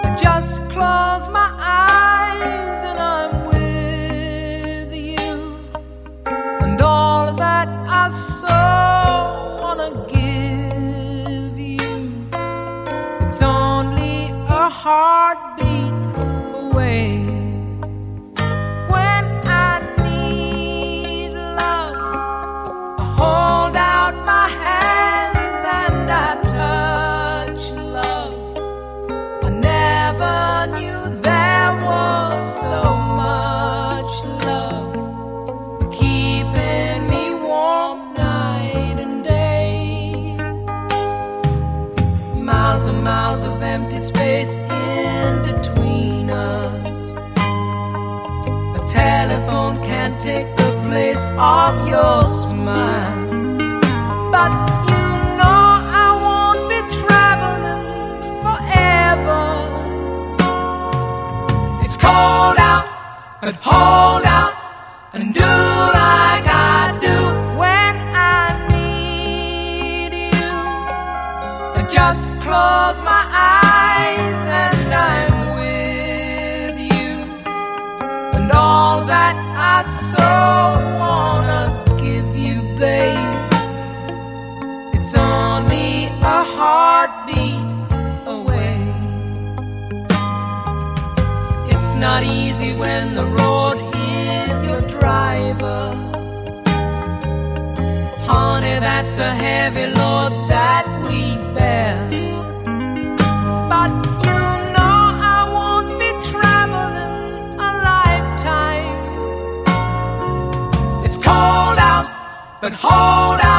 Just close my eyes and I'm with you, and all that I so wanna give you, it's only a heartbeat away. When I need love, I hold out my hands and I touch love. I never knew there was so much love keeping me warm night and day. Miles and miles of empty space in between us. A telephone can't take the place of your smile. But you know I won't be traveling forever. It's cold out, but hold out and do like I do when I need you. I just close my eyes and I'm with you, and all that I so wanna give you, babe, it's only a heartbeat away. It's not easy when the road is your driver. Honey, that's a heavy load that we bear. But you know I won't be traveling a lifetime. It's cold out, but hold out.